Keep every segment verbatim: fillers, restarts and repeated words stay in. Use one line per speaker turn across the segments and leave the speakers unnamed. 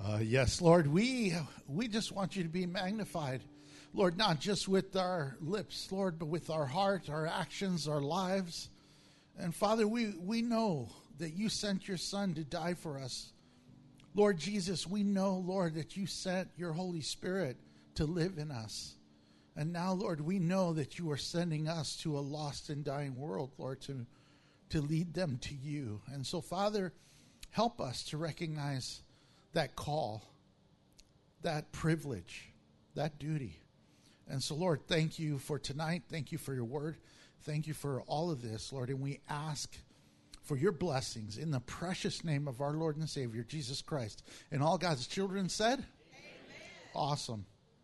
Uh, yes, Lord, we we just want you to be magnified. Lord, not just with our lips, Lord, but with our heart, our actions, our lives. And Father, we, we know that you sent your Son to die for us. Lord Jesus, we know, Lord, that you sent your Holy Spirit to live in us. And now, Lord, we know that you are sending us to a lost and dying world, Lord, to, to lead them to you. And so, Father, help us to recognize that call, that privilege, that duty. And so, Lord, thank you for tonight. Thank you for your word. Thank you for all of this, Lord. And we ask for your blessings in the precious name of our Lord and Savior, Jesus Christ. And all God's children said, amen. Awesome.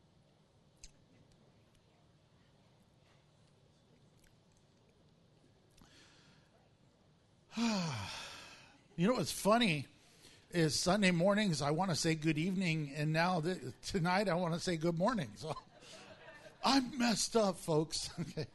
You know what's funny is Sunday mornings I want to say good evening, and now th- tonight I want to say good morning. So I'm messed up, folks. Okay.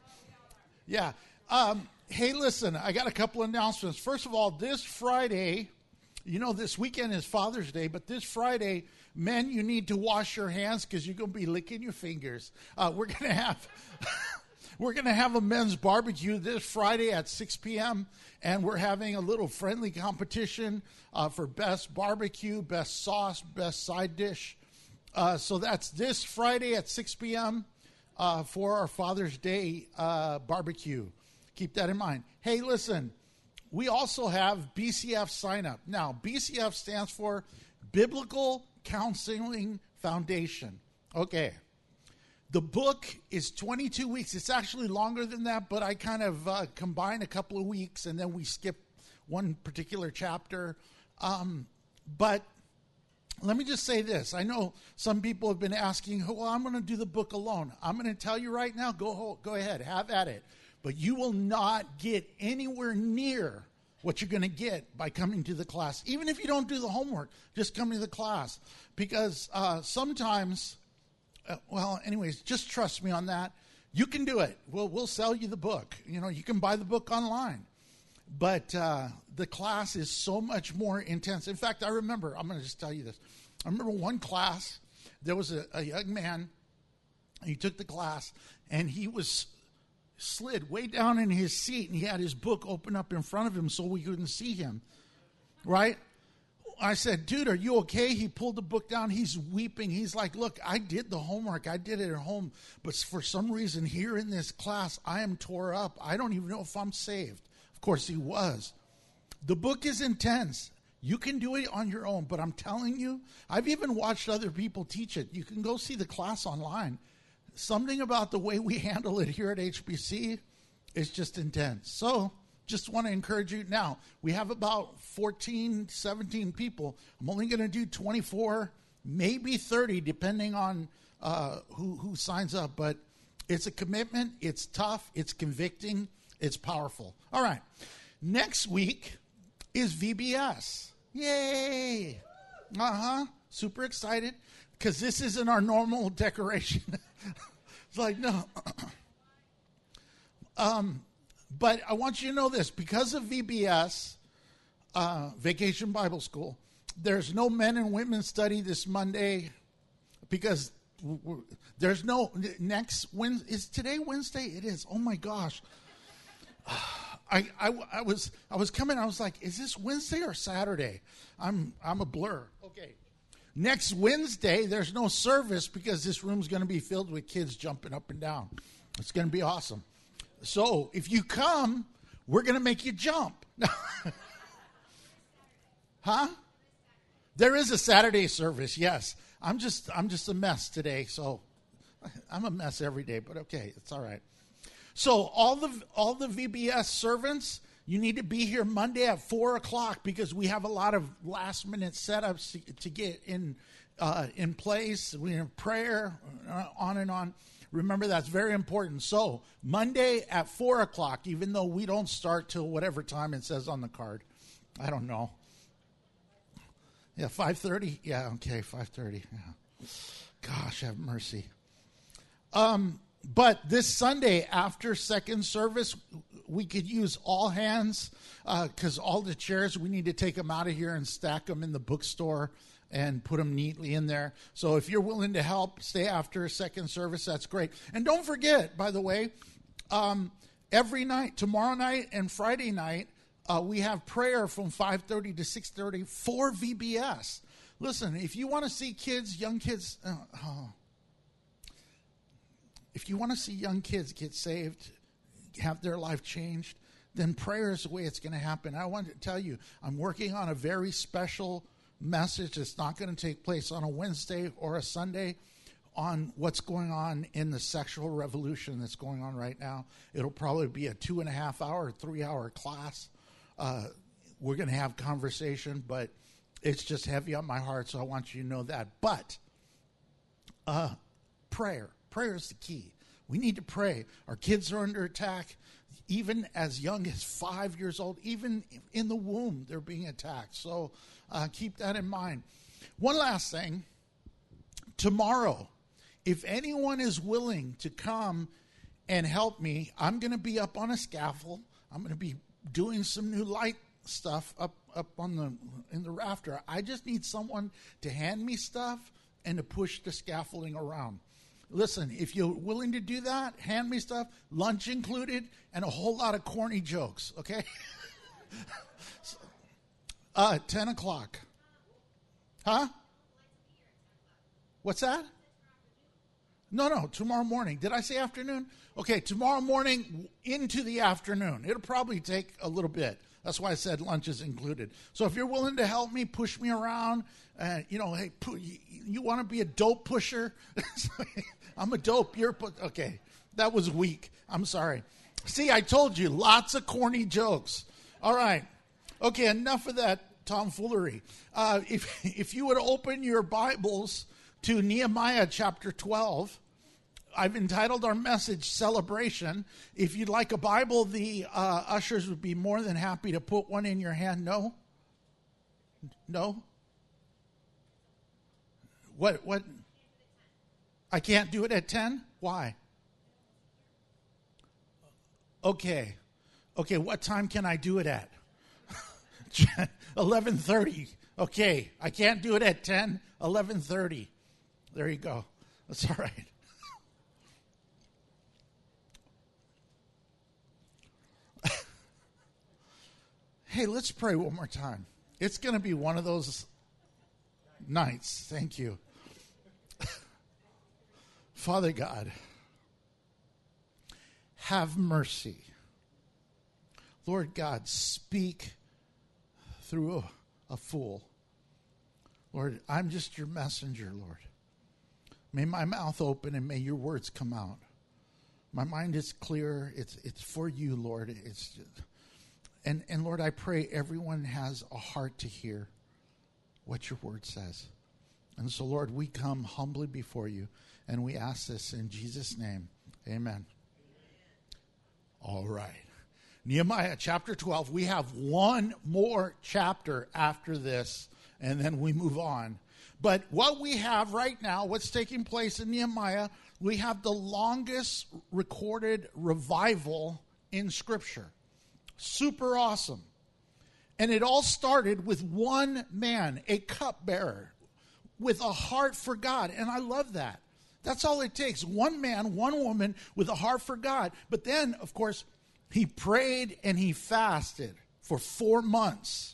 Yeah. Um, hey, listen, I got a couple announcements. First of all, this Friday, you know, this weekend is Father's Day, but this Friday, men, you need to wash your hands because you're going to be licking your fingers. Uh, we're going to have... We're going to have a men's barbecue this Friday at six p.m., and we're having a little friendly competition uh, for best barbecue, best sauce, best side dish. Uh, so that's this Friday at six p.m. Uh, for our Father's Day uh, barbecue. Keep that in mind. Hey, listen, we also have B C F sign up. Now, B C F stands for Biblical Counseling Foundation. Okay. The book is twenty-two weeks. It's actually longer than that, but I kind of uh, combine a couple of weeks, and then we skip one particular chapter. Um, but let me just say this. I know some people have been asking, well, I'm going to do the book alone. I'm going to tell you right now, go, go ahead, have at it. But you will not get anywhere near what you're going to get by coming to the class. Even if you don't do the homework, just come to the class. Because uh, sometimes... Uh, well, anyways, just trust me on that. You can do it. We'll, we'll sell you the book. You know, you can buy the book online. But uh, the class is so much more intense. In fact, I remember, I'm going to just tell you this. I remember one class, there was a, a young man, he took the class, and he was slid way down in his seat, and he had his book open up in front of him so we couldn't see him, right? I said, dude, are you okay? He pulled the book down. He's weeping. He's like, look, I did the homework. I did it at home. But for some reason here in this class, I am tore up. I don't even know if I'm saved. Of course he was. The book is intense. You can do it on your own. But I'm telling you, I've even watched other people teach it. You can go see the class online. Something about the way we handle it here at H B C is just intense. So... just want to encourage you. Now, we have about fourteen, seventeen people. I'm only going to do twenty-four, maybe thirty, depending on uh, who, who signs up. But it's a commitment. It's tough. It's convicting. It's powerful. All right. Next week is V B S. Yay. Uh-huh. Super excited because this isn't our normal decoration. It's like, no. um. But I want you to know this. Because of V B S, uh, Vacation Bible School, there's no men and women study this Monday because we're, there's no next Wednesday. Is today Wednesday? It is. Oh, my gosh. I, I, I was I was coming. I was like, is this Wednesday or Saturday? I'm I'm a blur. Okay. Next Wednesday, there's no service because this room's going to be filled with kids jumping up and down. It's going to be awesome. So if you come, we're going to make you jump. Huh? There is a Saturday service, yes. I'm just I'm just a mess today, so I'm a mess every day, but okay, it's all right. So all the all the V B S servants, you need to be here Monday at four o'clock because we have a lot of last minute setups to, to get in uh, in place. We have prayer, uh, on and on. Remember, that's very important. So Monday at four o'clock, even though we don't start till whatever time it says on the card. I don't know. Yeah, five thirty? Yeah, okay, five thirty. Yeah. Gosh, have mercy. Um, but this Sunday after second service, we could use all hands because uh, all the chairs, we need to take them out of here and stack them in the bookstore and put them neatly in there. So if you're willing to help, stay after second service, that's great. And don't forget, by the way, um, every night, tomorrow night and Friday night, uh, we have prayer from five thirty to six thirty for V B S. Listen, if you want to see kids, young kids, uh, oh, if you want to see young kids get saved, have their life changed, then prayer is the way it's going to happen. I want to tell you, I'm working on a very special message that's not going to take place on a Wednesday or a Sunday on what's going on in the sexual revolution that's going on right now. It'll probably be a two and a half hour, three hour class. Uh, we're going to have conversation, but it's just heavy on my heart, so I want you to know that. But uh, prayer. Prayer is the key. We need to pray. Our kids are under attack. Even as young as five years old, even in the womb, they're being attacked. So uh, keep that in mind. One last thing. Tomorrow, if anyone is willing to come and help me, I'm going to be up on a scaffold. I'm going to be doing some new light stuff up, up on the in the rafter. I just need someone to hand me stuff and to push the scaffolding around. Listen, if you're willing to do that, hand me stuff, lunch included, and a whole lot of corny jokes, okay? uh, ten o'clock. Huh? What's that? No, no, tomorrow morning. Did I say afternoon? Okay, tomorrow morning into the afternoon. It'll probably take a little bit. That's why I said lunch is included. So if you're willing to help me, push me around, uh, you know, hey, pu- you, you want to be a dope pusher? I'm a dope. You're pu- okay. That was weak. I'm sorry. See, I told you, lots of corny jokes. All right. Okay, enough of that tomfoolery. Uh, if if you would open your Bibles to Nehemiah chapter twelve, I've entitled our message Celebration. If you'd like a Bible, the uh, ushers would be more than happy to put one in your hand. No? No? What? What? I can't do it at ten? Why? Okay. Okay, what time can I do it at? eleven thirty. Okay, I can't do it at ten. eleven thirty. There you go. That's all right. Hey, let's pray one more time. It's going to be one of those nights. Thank you. Father God, have mercy. Lord God, speak through a, a fool. Lord, I'm just your messenger, Lord. May my mouth open and may your words come out. My mind is clear. It's it's for you, Lord. It's just, and and Lord, I pray everyone has a heart to hear what your word says. And so, Lord, we come humbly before you, and we ask this in Jesus' name. Amen. Amen. All right. Nehemiah chapter twelve. We have one more chapter after this, and then we move on. But what we have right now, what's taking place in Nehemiah, we have the longest recorded revival in Scripture. Super awesome. And it all started with one man, a cupbearer, with a heart for God. And I love that. That's all it takes. One man, one woman with a heart for God. But then, of course, he prayed and he fasted for four months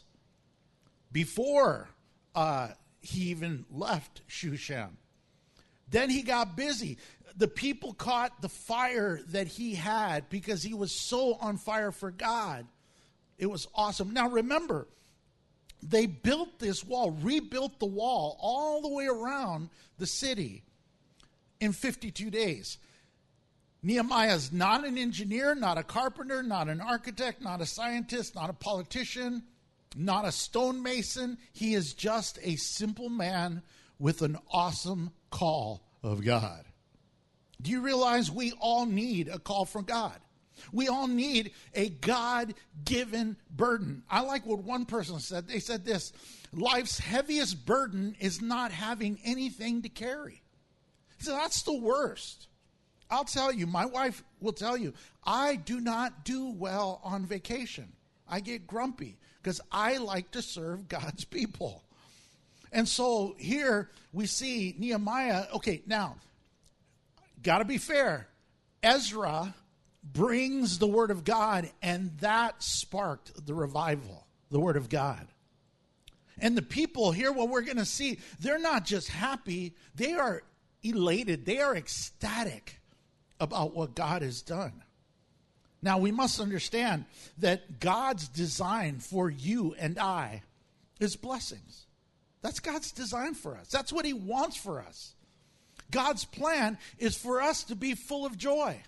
before uh, he even left Shushan. Then he got busy. The people caught the fire that he had because he was so on fire for God. It was awesome. Now remember, they built this wall, rebuilt the wall all the way around the city in fifty-two days. Nehemiah's not an engineer, not a carpenter, not an architect, not a scientist, not a politician, not a stonemason. He is just a simple man with an awesome call of God. Do you realize we all need a call from God? We all need a God-given burden. I like what one person said. They said this: life's heaviest burden is not having anything to carry. So that's the worst. I'll tell you, my wife will tell you, I do not do well on vacation. I get grumpy because I like to serve God's people. And so here we see Nehemiah. Okay, now, got to be fair. Ezra brings the word of God, and that sparked the revival, the word of God. And the people here, what we're going to see, they're not just happy, they are elated, they are ecstatic about what God has done. Now, we must understand that God's design for you and I is blessings. That's God's design for us. That's what he wants for us. God's plan is for us to be full of joy.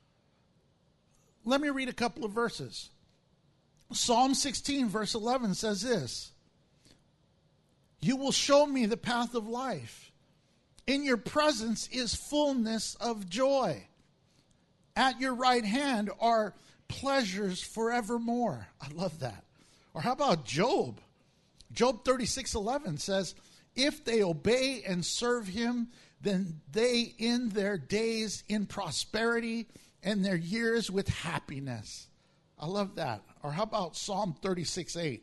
Let me read a couple of verses. Psalm sixteen, verse eleven says this: "You will show me the path of life. In your presence is fullness of joy. At your right hand are pleasures forevermore." I love that. Or how about Job? Job thirty-six eleven says, "If they obey and serve him, then they end their days in prosperity and their years with happiness." I love that. Or how about Psalm thirty-six eight?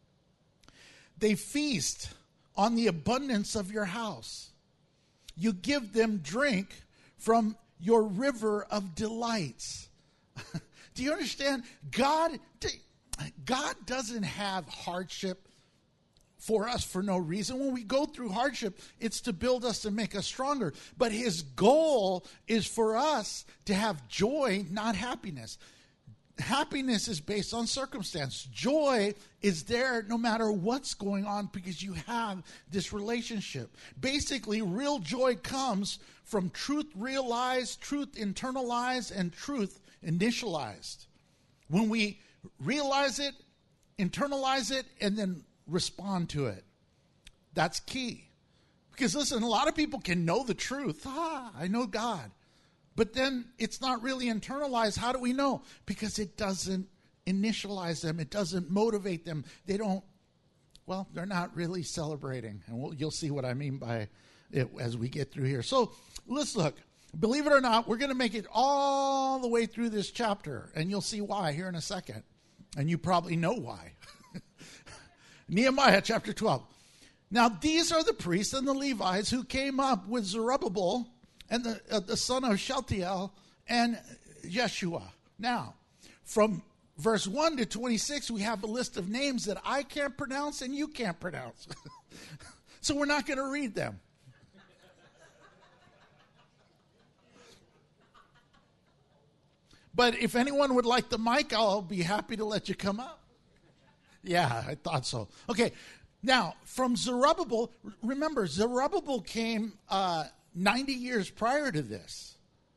"They feast on the abundance of your house. You give them drink from your river of delights." Do you understand? God, God doesn't have hardship for us for no reason. When we go through hardship, it's to build us and make us stronger. But his goal is for us to have joy, not happiness. Happiness is based on circumstance. Joy is there no matter what's going on because you have this relationship. Basically, real joy comes from truth realized, truth internalized, and truth initialized. When we realize it, internalize it, and then respond to it. That's key. Because listen, a lot of people can know the truth. Ah, I know God. But then it's not really internalized. How do we know? Because it doesn't initialize them. It doesn't motivate them. They don't, well, they're not really celebrating. And we'll, you'll see what I mean by it as we get through here. So let's look. Believe it or not, we're going to make it all the way through this chapter. And you'll see why here in a second. And you probably know why. Nehemiah chapter twelve. "Now these are the priests and the Levites who came up with Zerubbabel and the, uh, the son of Shealtiel and Jeshua." Now, from verse one to twenty-six, we have a list of names that I can't pronounce and you can't pronounce. So we're not going to read them. But if anyone would like the mic, I'll be happy to let you come up. Yeah, I thought so. Okay, now, from Zerubbabel, remember, Zerubbabel came uh, ninety years prior to this.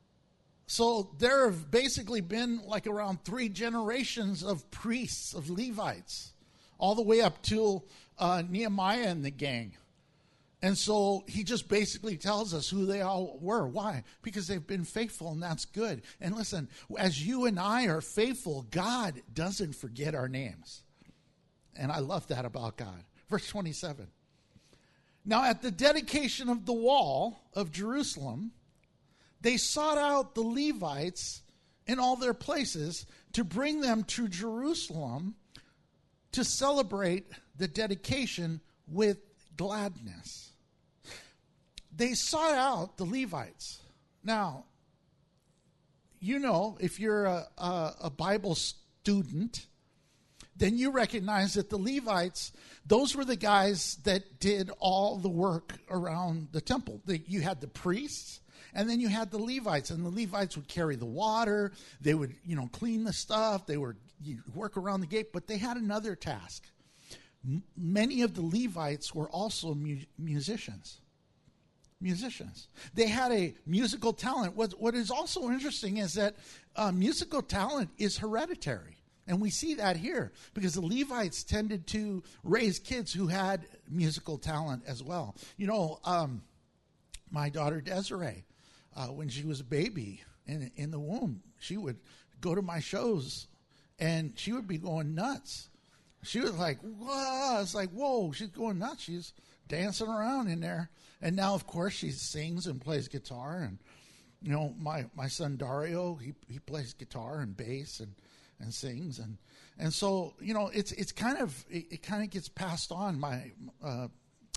So there have basically been like around three generations of priests, of Levites, all the way up to uh, Nehemiah and the gang. And so he just basically tells us who they all were. Why? Because they've been faithful, and that's good. And listen, as you and I are faithful, God doesn't forget our names. And I love that about God. Verse twenty-seven. "Now at the dedication of the wall of Jerusalem, they sought out the Levites in all their places to bring them to Jerusalem to celebrate the dedication with gladness." They sought out the Levites. Now, you know, if you're a, a, a Bible student, then you recognize that the Levites, those were the guys that did all the work around the temple. The, you had the priests, and then you had the Levites, and the Levites would carry the water. They would, you know, clean the stuff. They would work around the gate, but they had another task. M- many of the Levites were also mu- musicians. Musicians. They had a musical talent. What, what is also interesting is that uh, musical talent is hereditary. And we see that here because the Levites tended to raise kids who had musical talent as well. You know, um, my daughter Desiree, uh, when she was a baby in, in the womb, she would go to my shows and she would be going nuts. She was like, whoa. It's like, whoa, she's going nuts. She's dancing around in there. And now, of course, she sings and plays guitar. And, you know, my, my son Dario, he, he plays guitar and bass and and sings, and and so you know it's it's kind of it, it kind of gets passed on. My uh,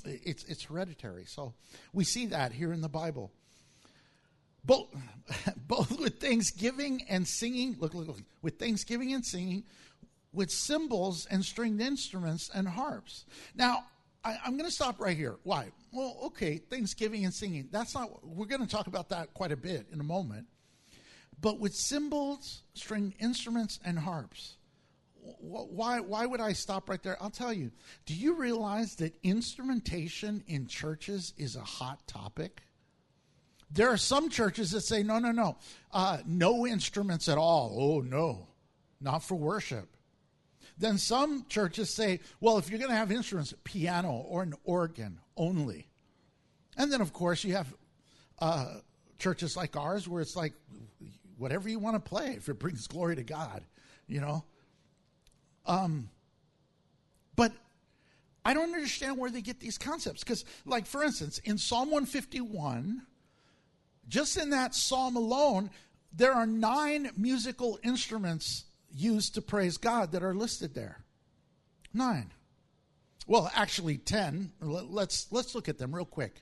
It's it's hereditary. So we see that here in the Bible. Both, both with thanksgiving and singing, look, look, look, with thanksgiving and singing, with cymbals and stringed instruments and harps. Now, I, I'm going to stop right here. Why? Well, okay, thanksgiving and singing. That's not, we're going to talk about that quite a bit in a moment. But with cymbals, stringed instruments, and harps, why, why would I stop right there? I'll tell you. Do you realize that instrumentation in churches is a hot topic? There are some churches that say, no, no, no, uh, no instruments at all. Oh, no, not for worship. Then some churches say, well, if you're going to have instruments, piano or an organ only. And then, of course, you have uh, churches like ours where it's like, whatever you want to play, if it brings glory to God, you know. Um, but I don't understand where they get these concepts. Because, like, for instance, in Psalm one fifty-one, just in that psalm alone, there are nine musical instruments used to praise God that are listed there. Nine. Well, actually ten. Let's let's look at them real quick.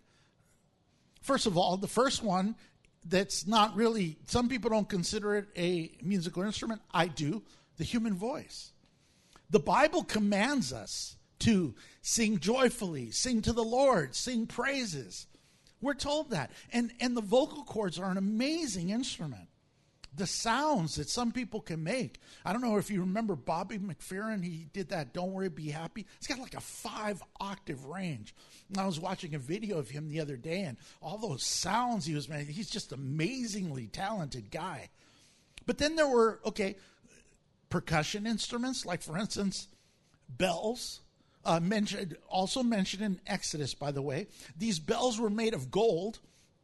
First of all, the first one that's not really, some people don't consider it a musical instrument. I do. The human voice. The Bible commands us to sing joyfully, sing to the Lord, sing praises. We're told that. And, and the vocal cords are an amazing instrument. The sounds that some people can make. I don't know if you remember Bobby McFerrin. He did that Don't Worry, Be Happy. It's got like a five octave range. And I was watching a video of him the other day, and all those sounds he was making. He's just amazingly talented guy. But then there were, okay, percussion instruments, like for instance, bells. Uh, mentioned, also mentioned in Exodus, by the way. These bells were made of gold,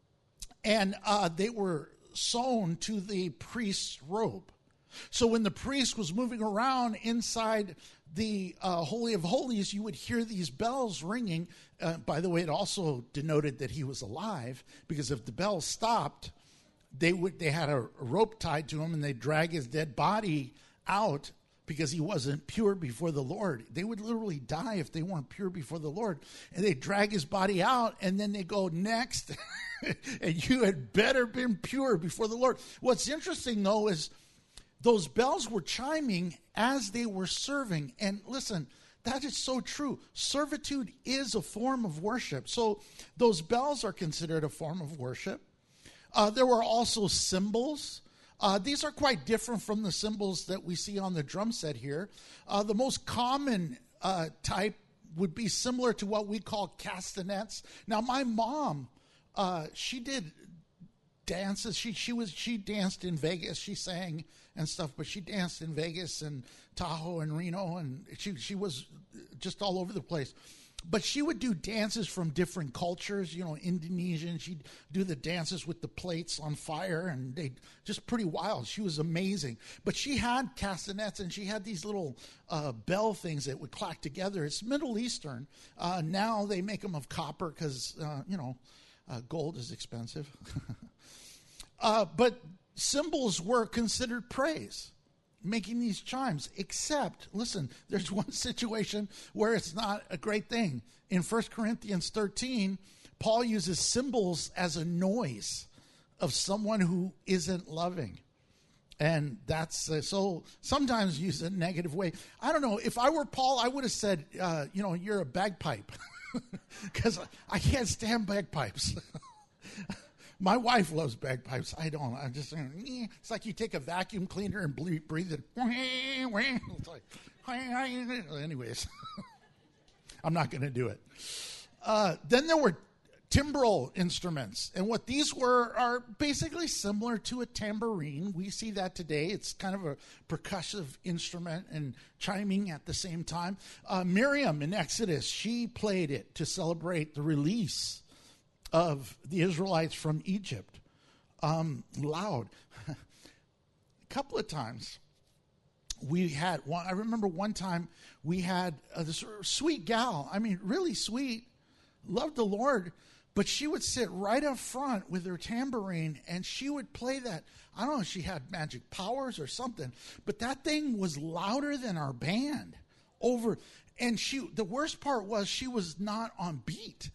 and uh, they were sewn to the priest's robe. So when the priest was moving around inside the uh, Holy of Holies, you would hear these bells ringing. Uh, by the way, it also denoted that he was alive, because if the bells stopped, they would they had a, a rope tied to him, and they'd drag his dead body out, because he wasn't pure before the Lord. They would literally die if they weren't pure before the Lord. And they drag his body out, and then they go, next. And you had better been pure before the Lord. What's interesting, though, is those bells were chiming as they were serving. And listen, that is so true. Servitude is a form of worship. So those bells are considered a form of worship. Uh, there were also cymbals. Uh, these are quite different from the cymbals that we see on the drum set here. Uh, the most common uh, type would be similar to what we call castanets. Now, my mom, uh, she did dances. She she was she danced in Vegas. She sang and stuff, but she danced in Vegas and Tahoe and Reno, and she she was just all over the place. But she would do dances from different cultures, you know, Indonesian. She'd do the dances with the plates on fire, and they just pretty wild. She was amazing. But she had castanets, and she had these little uh, bell things that would clack together. It's Middle Eastern. Uh, now they make them of copper because, uh, you know, uh, gold is expensive. uh, but cymbals were considered praise, making these chimes, except, listen, there's one situation where it's not a great thing. In First Corinthians thirteen, Paul uses cymbals as a noise of someone who isn't loving. And that's, uh, so sometimes used in a negative way. I don't know, if I were Paul, I would have said, uh, you know, you're a bagpipe. Because I can't stand bagpipes. My wife loves bagpipes. I don't. I just, it's like you take a vacuum cleaner and breathe it. It's like, anyways, I'm not going to do it. Uh, then there were timbral instruments. And what these were are basically similar to a tambourine. We see that today. It's kind of a percussive instrument and chiming at the same time. Uh, Miriam in Exodus, she played it to celebrate the release of the Israelites from Egypt. Um, loud. A couple of times we had one. I remember one time we had uh, this sweet gal. I mean, really sweet. Loved the Lord. But she would sit right up front with her tambourine, and she would play that. I don't know if she had magic powers or something, but that thing was louder than our band. Over, and she, the worst part was she was not on beat.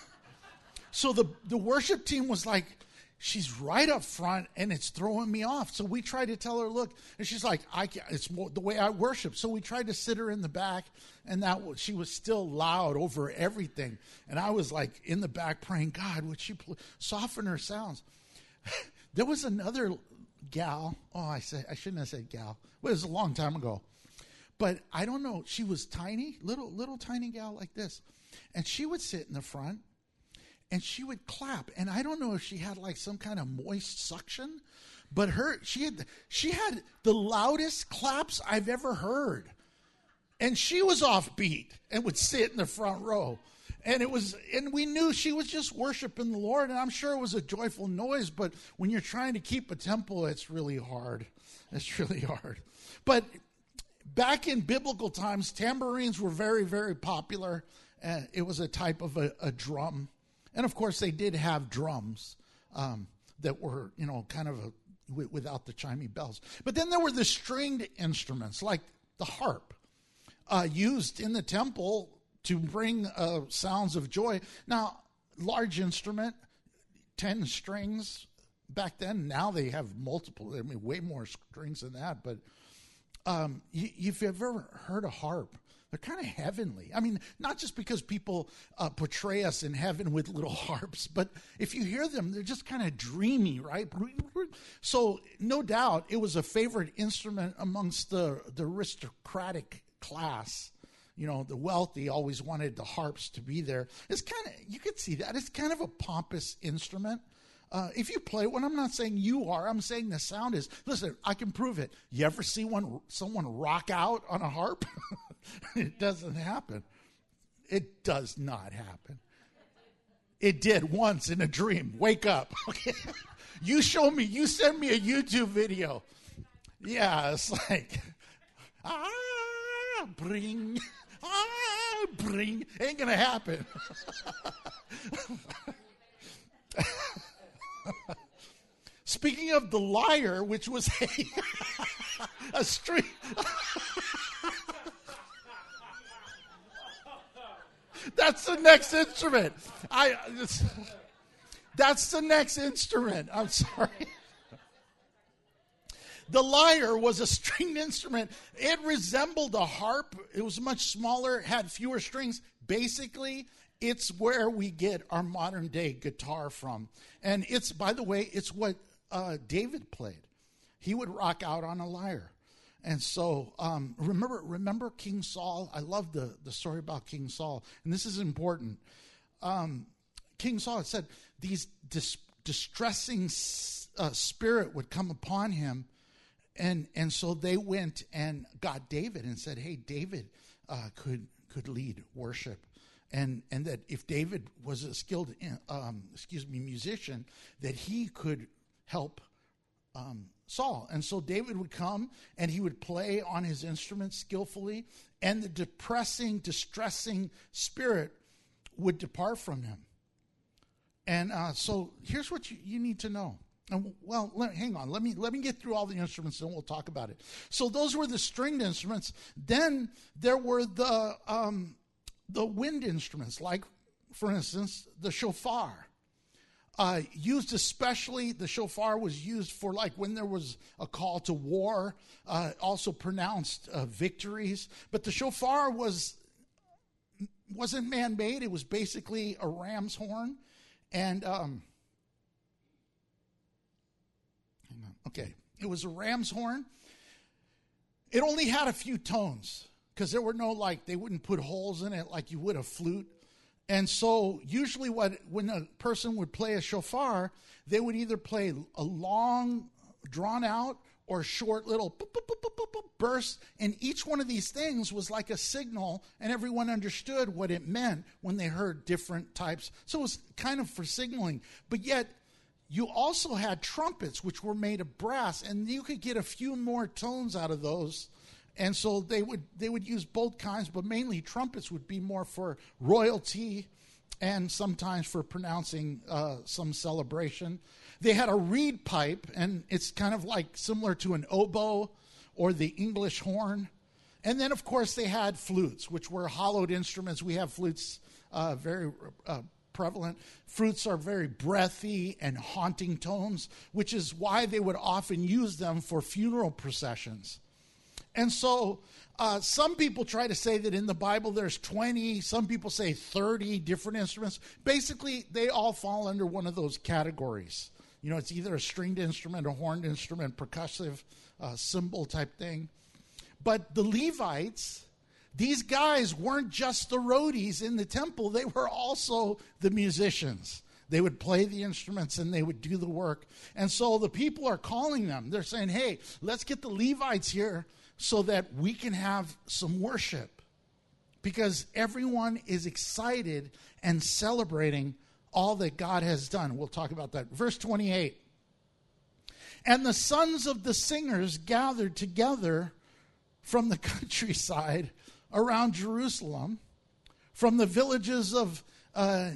So the, the worship team was like, she's right up front and it's throwing me off. So we tried to tell her, look, and she's like, I can't, it's the way I worship. So we tried to sit her in the back, and that was, she was still loud over everything. And I was like in the back praying, God, would she pl- soften her sounds? There was another gal. Oh, I said, I shouldn't have said gal. Well, it was a long time ago. But I don't know. She was tiny, little, little tiny gal like this. And she would sit in the front. And she would clap, and I don't know if she had like some kind of moist suction, but her she had she had the loudest claps I've ever heard, and she was offbeat and would sit in the front row, and it was and we knew she was just worshiping the Lord, and I'm sure it was a joyful noise. But when you're trying to keep a temple, it's really hard. It's really hard. But back in biblical times, tambourines were very, very popular. Uh, it was a type of a, a drum. And, of course, they did have drums um, that were, you know, kind of a, w- without the chimey bells. But then there were the stringed instruments, like the harp, uh, used in the temple to bring uh, sounds of joy. Now, large instrument, ten strings back then. Now they have multiple, I mean, way more strings than that. But um, you, if you've ever heard a harp, they're kind of heavenly. I mean, not just because people uh, portray us in heaven with little harps, but if you hear them, they're just kind of dreamy, right? So no doubt it was a favorite instrument amongst the, the aristocratic class. You know, the wealthy always wanted the harps to be there. It's kind of, you could see that. It's kind of a pompous instrument. Uh, if you play one, I'm not saying you are, I'm saying the sound is. Listen, I can prove it. You ever see one someone rock out on a harp? It doesn't happen. It does not happen. It did once in a dream. Wake up. Okay. You show me, you send me a YouTube video. Yeah, it's like, ah, bring, ah, bring. Ain't going to happen. Speaking of the lyre, which was a, a string. That's the next instrument. I. That's the next instrument. I'm sorry. The lyre was a stringed instrument. It resembled a harp. It was much smaller, had fewer strings. Basically, it's where we get our modern day guitar from. And it's, by the way, it's what uh, David played. He would rock out on a lyre. And so um, remember remember King Saul? I love the, the story about King Saul. And this is important. Um, King Saul had said these dis- distressing uh, spirit would come upon him. And and so they went and got David and said, hey, David uh, could could lead worship. And and that if David was a skilled, um, excuse me, musician, that he could help um, Saul. And so David would come and he would play on his instrument skillfully, and the depressing, distressing spirit would depart from him. And uh, so here's what you, you need to know. And well, let, hang on. Let me let me get through all the instruments, and we'll talk about it. So those were the stringed instruments. Then there were the um, the wind instruments, like, for instance, the shofar. Uh, used especially, the shofar was used for like when there was a call to war, uh, also pronounced uh, victories. But the shofar was, wasn't man-made. It was basically a ram's horn. And, um, hang on. Okay, it was a ram's horn. It only had a few tones because there were no, like, they wouldn't put holes in it like you would a flute. And so usually what when a person would play a shofar, they would either play a long, drawn out, or short little boop, boop, boop, boop, boop, boop, bursts. And each one of these things was like a signal, and everyone understood what it meant when they heard different types. So it was kind of for signaling. But yet you also had trumpets, which were made of brass, and you could get a few more tones out of those. And so they would they would use both kinds, but mainly trumpets would be more for royalty and sometimes for pronouncing uh, some celebration. They had a reed pipe, and it's kind of like similar to an oboe or the English horn. And then, of course, they had flutes, which were hollowed instruments. We have flutes uh, very uh, prevalent. Flutes are very breathy and haunting tones, which is why they would often use them for funeral processions. And so uh, some people try to say that in the Bible there's twenty, some people say thirty different instruments. Basically, they all fall under one of those categories. You know, it's either a stringed instrument, a horned instrument, percussive, uh, cymbal type thing. But the Levites, these guys weren't just the roadies in the temple. They were also the musicians. They would play the instruments and they would do the work. And so the people are calling them. They're saying, hey, let's get the Levites here so that we can have some worship. Because everyone is excited and celebrating all that God has done. We'll talk about that. Verse twenty-eight. And the sons of the singers gathered together from the countryside around Jerusalem, from the villages of uh,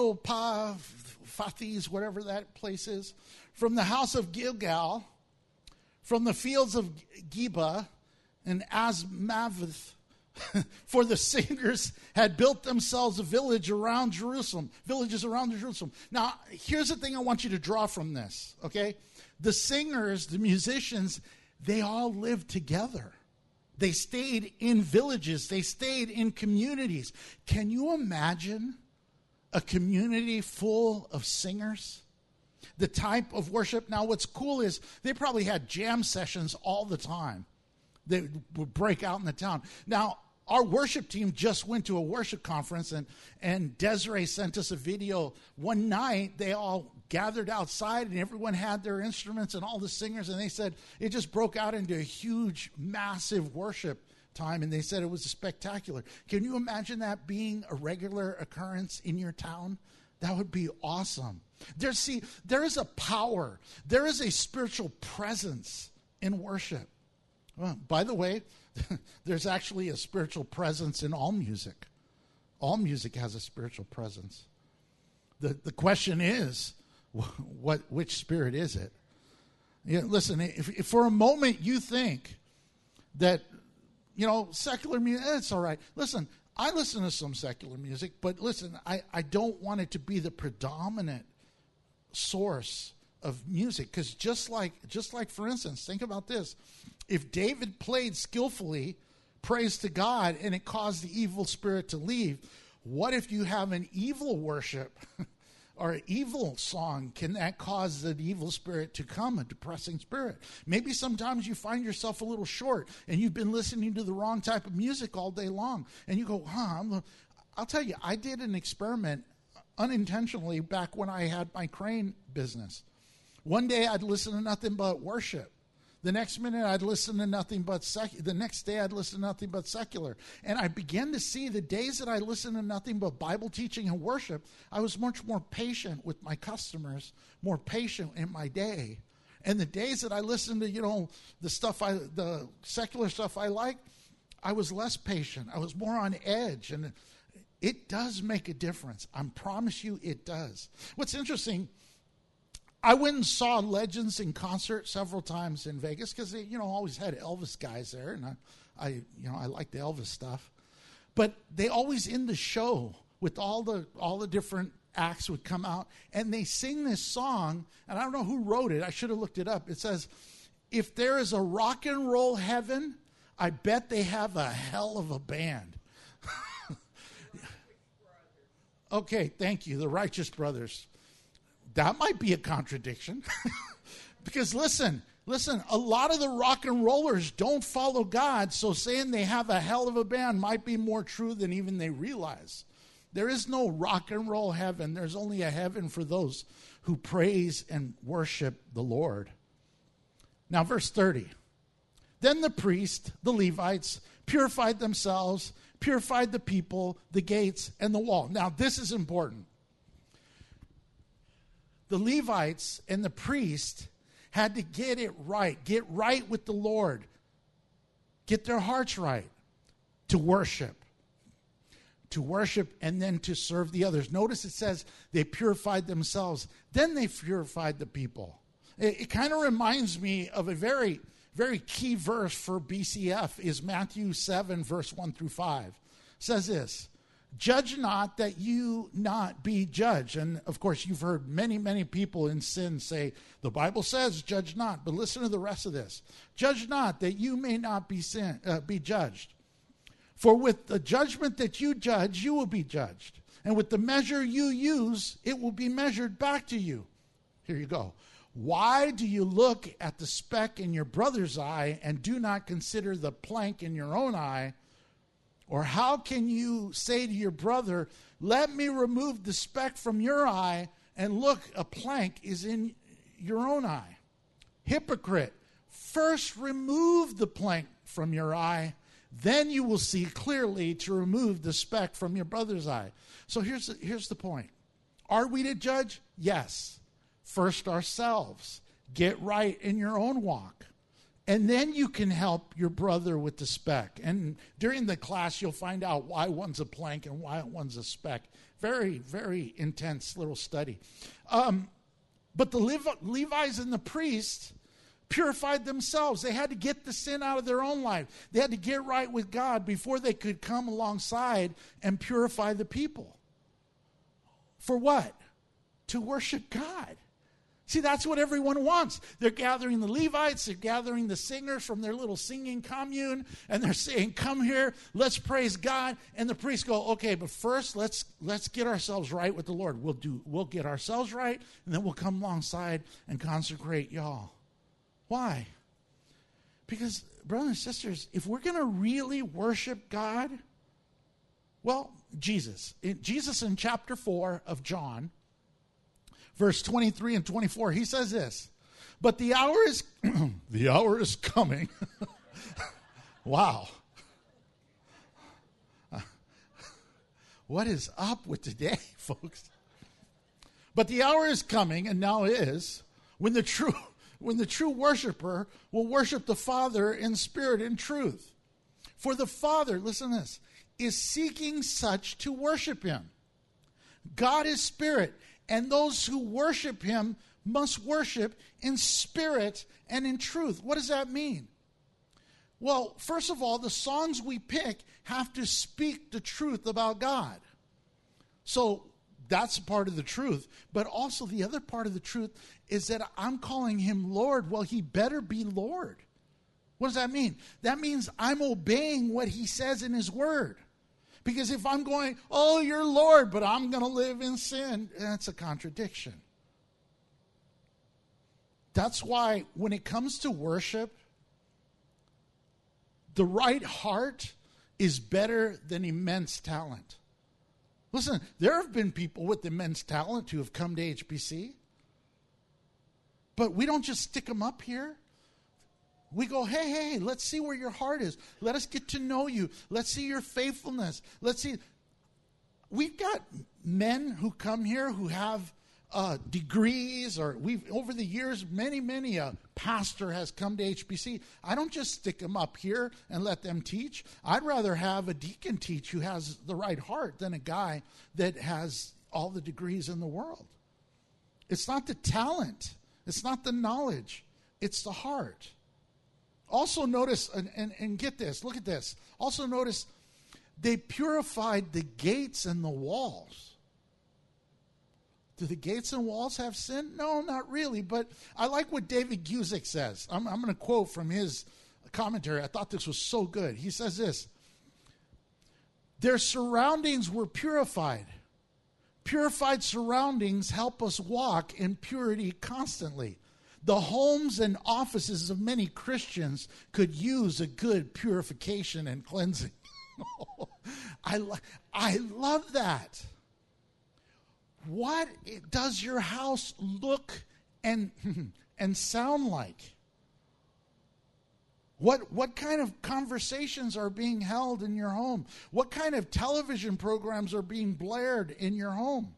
Netophathis, whatever that place is, from the house of Gilgal, from the fields of Geba and Asmaveth, for the singers had built themselves a village around Jerusalem, villages around Jerusalem. Now, here's the thing I want you to draw from this, okay? The singers, the musicians, they all lived together. They stayed in villages. They stayed in communities. Can you imagine a community full of singers? The type of worship. Now, what's cool is they probably had jam sessions all the time. They would break out in the town. Now, our worship team just went to a worship conference, and, and Desiree sent us a video. One night, they all gathered outside, and everyone had their instruments and all the singers, and they said it just broke out into a huge, massive worship time, and they said it was spectacular. Can you imagine that being a regular occurrence in your town? That would be awesome. There, see, there is a power. There is a spiritual presence in worship. Well, by the way, there's actually a spiritual presence in all music. All music has a spiritual presence. The the question is, what which spirit is it? Yeah, listen, if, if for a moment you think that, you know, secular music, it's all right. Listen, I listen to some secular music, but listen, I, I don't want it to be the predominant source of music. Because just like, just like, for instance, think about this. If David played skillfully, praise to God, and it caused the evil spirit to leave, what if you have an evil worship or an evil song? Can that cause the evil spirit to come, a depressing spirit? Maybe sometimes you find yourself a little short and you've been listening to the wrong type of music all day long. And you go, huh, I'm, I'll tell you, I did an experiment unintentionally back when I had my crane business. One day I'd listen to nothing but worship. The next minute I'd listen to nothing but secular. The next day I'd listen to nothing but secular. And I began to see the days that I listened to nothing but Bible teaching and worship, I was much more patient with my customers, more patient in my day. And the days that I listened to, you know, the stuff I, the secular stuff I liked, I was less patient. I was more on edge. And it does make a difference. I promise you it does. What's interesting, I went and saw Legends in concert several times in Vegas because they, you know, always had Elvis guys there, and I, I, you know, I like the Elvis stuff. But they always end the show with all the all the different acts would come out, and they sing this song, and I don't know who wrote it. I should have looked it up. It says, "If there is a rock and roll heaven, I bet they have a hell of a band." Okay, thank you, the Righteous Brothers. That might be a contradiction. Because listen, listen, a lot of the rock and rollers don't follow God, so saying they have a hell of a band might be more true than even they realize. There is no rock and roll heaven. There's only a heaven for those who praise and worship the Lord. Now, verse thirty. Then the priest, the Levites, purified themselves, purified the people, the gates, and the wall. Now, this is important. The Levites and the priest had to get it right, get right with the Lord, get their hearts right to worship, to worship and then to serve the others. Notice it says they purified themselves, then they purified the people. It, it kind of reminds me of a very, very key verse for B C F is Matthew seven, verse one through five. It says this, judge not that you not be judged. And of course, you've heard many, many people in sin say, the Bible says, judge not. But listen to the rest of this. Judge not that you may not be sin, uh, be judged. For with the judgment that you judge, you will be judged. And with the measure you use, it will be measured back to you. Here you go. Why do you look at the speck in your brother's eye and do not consider the plank in your own eye? Or how can you say to your brother, let me remove the speck from your eye, and look, a plank is in your own eye? Hypocrite, first remove the plank from your eye, then you will see clearly to remove the speck from your brother's eye. So here's the, here's the point. Are we to judge? Yes. First ourselves. Get right in your own walk. And then you can help your brother with the speck. And during the class, you'll find out why one's a plank and why one's a speck. Very, very intense little study. Um, but the Levi- Levites and the priests purified themselves. They had to get the sin out of their own life. They had to get right with God before they could come alongside and purify the people. For what? To worship God. See, that's what everyone wants. They're gathering the Levites, they're gathering the singers from their little singing commune, and they're saying, come here, let's praise God. And the priests go, okay, but first let's let's get ourselves right with the Lord. We'll do we'll get ourselves right, and then we'll come alongside and consecrate y'all. Why? Because, brothers and sisters, if we're going to really worship God, well, Jesus. In, Jesus in chapter four of John, verse twenty-three and twenty-four, he says this, but the hour is, the hour is coming. Wow. Uh, what is up with today, folks? But the hour is coming, and now is, when the true, when the true worshiper will worship the Father in spirit and truth. For the Father, listen to this, is seeking such to worship him. God is spirit, and those who worship him must worship in spirit and in truth. What does that mean? Well, first of all, the songs we pick have to speak the truth about God. So that's part of the truth. But also the other part of the truth is that I'm calling him Lord. Well, he better be Lord. What does that mean? That means I'm obeying what he says in his word. Because if I'm going, oh, you're Lord, but I'm going to live in sin, that's a contradiction. That's why when it comes to worship, the right heart is better than immense talent. Listen, there have been people with immense talent who have come to H B C, but we don't just stick them up here. We go, hey, hey, let's see where your heart is. Let us get to know you. Let's see your faithfulness. Let's see. We've got men who come here who have uh, degrees, or we've, over the years, many, many a pastor has come to H B C. I don't just stick them up here and let them teach. I'd rather have a deacon teach who has the right heart than a guy that has all the degrees in the world. It's not the talent. It's not the knowledge. It's the heart. Also notice, and, and, and get this, look at this. Also notice, they purified the gates and the walls. Do the gates and walls have sin? No, not really. But I like what David Guzik says. I'm, I'm going to quote from his commentary. I thought this was so good. He says this, their surroundings were purified. Purified surroundings help us walk in purity constantly. The homes and offices of many Christians could use a good purification and cleansing. I, lo- I love that. What does your house look and, and sound like? What, what kind of conversations are being held in your home? What kind of television programs are being blared in your home?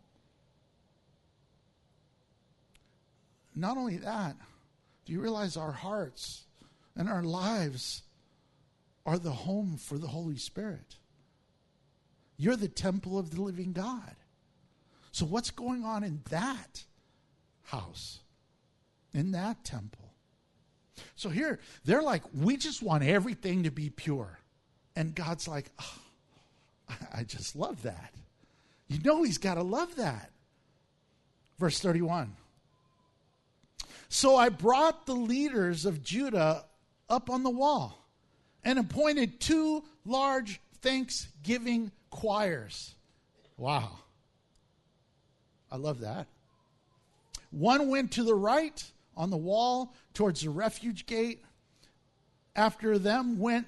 Not only that, do you realize our hearts and our lives are the home for the Holy Spirit? You're the temple of the living God. So what's going on in that house, in that temple? So here, they're like, we just want everything to be pure. And God's like, oh, I just love that. You know he's got to love that. Verse thirty-one. So I brought the leaders of Judah up on the wall and appointed two large thanksgiving choirs. Wow. I love that. One went to the right on the wall towards the refuge gate. After them went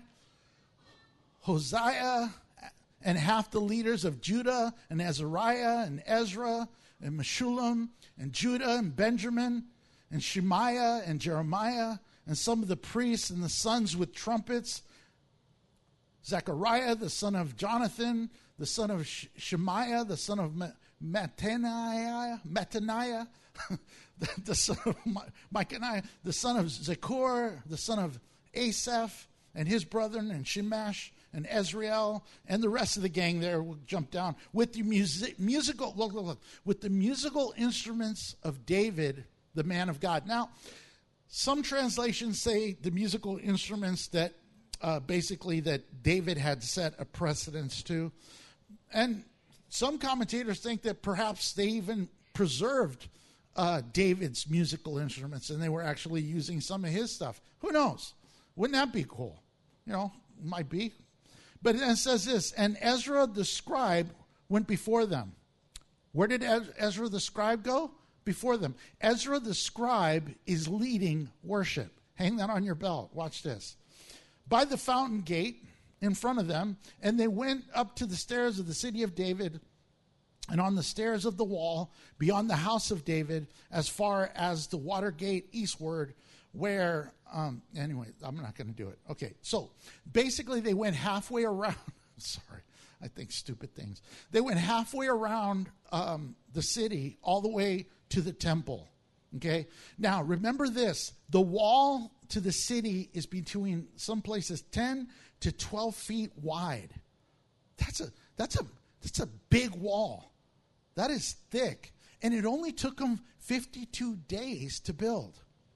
Hosea and half the leaders of Judah and Azariah and Ezra and Meshullam and Judah and Benjamin and Shemaiah and Jeremiah and some of the priests and the sons with trumpets. Zechariah, the son of Jonathan, the son of Shemaiah, the son of Mattaniah, Mattaniah, the, the son of Micaniah, the son of Zechor, the son of Asaph, and his brethren, and Shemash, and Ezrael, and the rest of the gang there. We'll jump down with the music, musical. Look, look, look, with the musical instruments of David, the man of God. Now, some translations say the musical instruments that uh, basically that David had set a precedence to, and some commentators think that perhaps they even preserved uh, David's musical instruments, and they were actually using some of his stuff. Who knows? Wouldn't that be cool? You know, might be. But it says this, and Ezra the scribe went before them. Where did Ezra the scribe go? Before them. Ezra the scribe is leading worship. Hang that on your belt. Watch this. By the fountain gate in front of them, and they went up to the stairs of the city of David, and on the stairs of the wall beyond the house of David, as far as the water gate eastward, where, um, anyway, I'm not going to do it. Okay, so basically they went halfway around. Sorry, I think stupid things. They went halfway around um, the city all the way to the temple. Okay, now remember this. The wall to the city is between some places ten to twelve feet wide. That's a, that's a, that's a big wall. That is thick. And it only took them fifty-two days to build.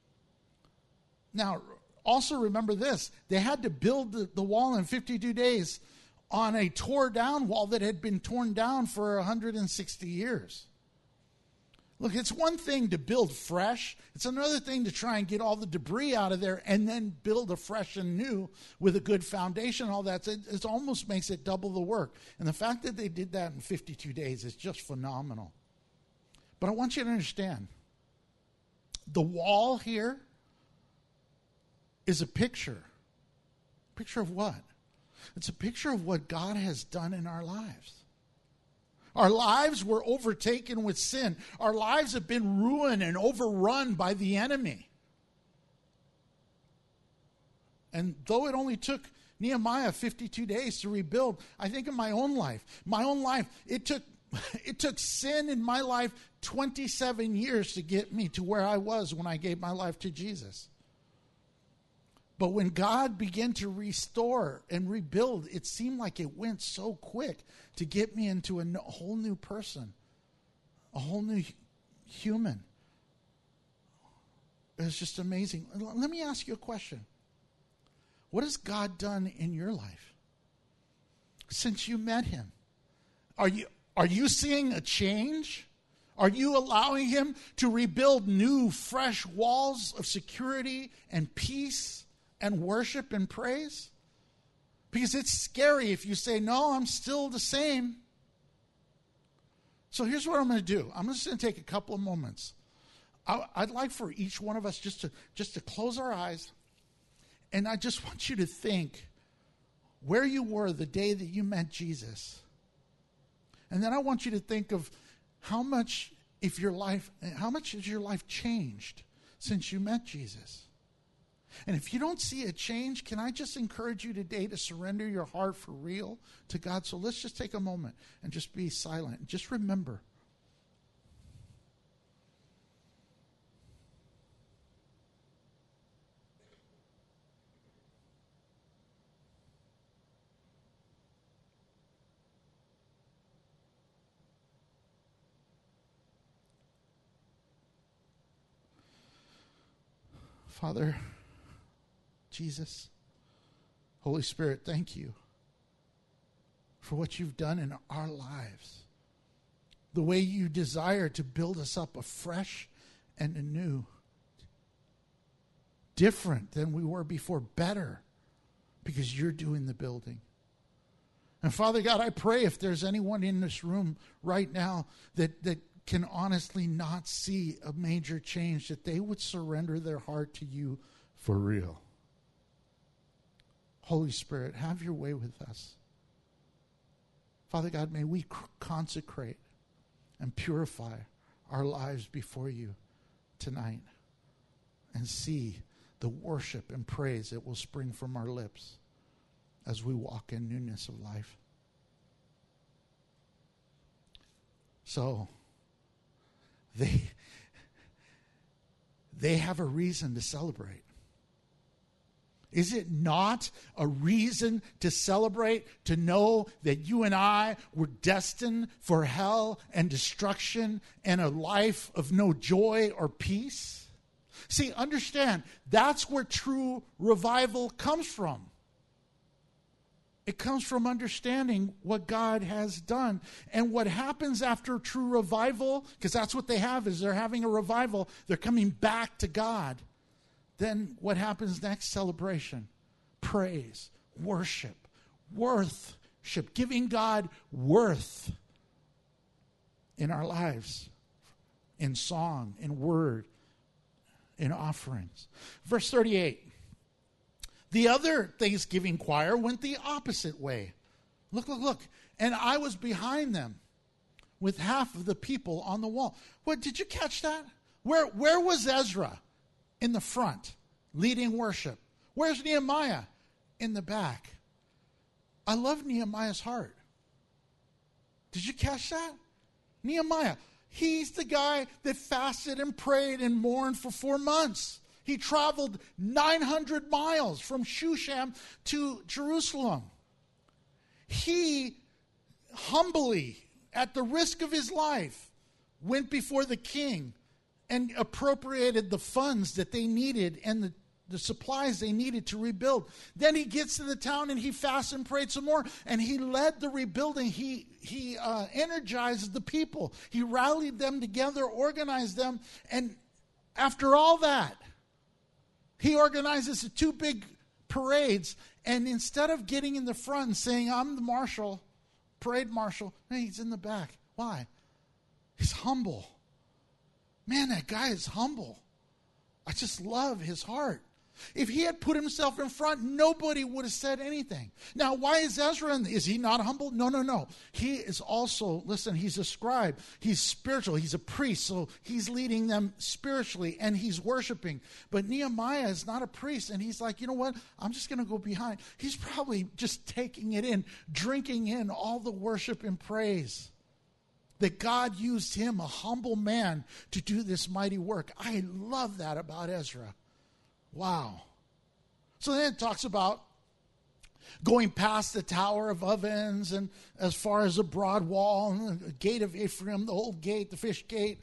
Now, also remember this. They had to build the, the wall in fifty-two days on a tore down wall that had been torn down for one hundred sixty years. Look, it's one thing to build fresh. It's another thing to try and get all the debris out of there and then build a fresh and new with a good foundation and all that. It, it almost makes it double the work. And the fact that they did that in fifty-two days is just phenomenal. But I want you to understand, the wall here is a picture. Picture of what? It's a picture of what God has done in our lives. Our lives were overtaken with sin. Our lives have been ruined and overrun by the enemy. And though it only took Nehemiah fifty-two days to rebuild, I think in my own life, my own life, it took it took sin in my life twenty-seven years to get me to where I was when I gave my life to Jesus. But when God began to restore and rebuild, it seemed like it went so quick to get me into a whole new person, a whole new human. It was just amazing. Let me ask you a question. What has God done in your life since you met him? Are you, are you seeing a change? Are you allowing him to rebuild new, fresh walls of security and peace and worship and praise? Because it's scary if you say, no, I'm still the same. So here's what I'm going to do. I'm just going to take a couple of moments. I, I'd like for each one of us just to just to close our eyes. And I just want you to think where you were the day that you met Jesus. And then I want you to think of how much if your life, how much has your life changed since you met Jesus? And if you don't see a change, can I just encourage you today to surrender your heart for real to God? So let's just take a moment and just be silent. Just remember. Father, Jesus. Holy Spirit, thank you for what you've done in our lives. The way you desire to build us up afresh and anew. Different than we were before. Better. Because you're doing the building. And Father God, I pray if there's anyone in this room right now that, that can honestly not see a major change, that they would surrender their heart to you for real. Holy Spirit, have your way with us. Father God, may we consecrate and purify our lives before you tonight and see the worship and praise that will spring from our lips as we walk in newness of life. So, they, they have a reason to celebrate. Is it not a reason to celebrate, to know that you and I were destined for hell and destruction and a life of no joy or peace? See, understand, that's where true revival comes from. It comes from understanding what God has done. And what happens after true revival, because that's what they have, is they're having a revival. They're coming back to God. Then what happens next? Celebration, praise, worship, worthship, giving God worth in our lives, in song, in word, in offerings. Verse thirty-eight. The other Thanksgiving choir went the opposite way. Look, look, look. And I was behind them with half of the people on the wall. What, did you catch that? Where, where was Ezra? In the front, leading worship. Where's Nehemiah? In the back. I love Nehemiah's heart. Did you catch that? Nehemiah, he's the guy that fasted and prayed and mourned for four months. He traveled nine hundred miles from Shushan to Jerusalem. He humbly, at the risk of his life, went before the king and appropriated the funds that they needed and the, the supplies they needed to rebuild. Then he gets to the town and he fasts and prayed some more. And he led the rebuilding. He, he uh, energized the people. He rallied them together, organized them. And after all that, he organizes the two big parades. And instead of getting in the front and saying, I'm the marshal, parade marshal, no, he's in the back. Why? He's humble. Man, that guy is humble. I just love his heart. If he had put himself in front, nobody would have said anything. Now, why is Ezra in? Is he not humble? No, no, no. He is also, listen, he's a scribe. He's spiritual. He's a priest. So he's leading them spiritually and he's worshiping. But Nehemiah is not a priest. And he's like, you know what? I'm just going to go behind. He's probably just taking it in, drinking in all the worship and praise. That God used him, a humble man, to do this mighty work. I love that about Ezra. Wow. So then it talks about going past the Tower of Ovens and as far as the broad wall and the gate of Ephraim, the old gate, the fish gate,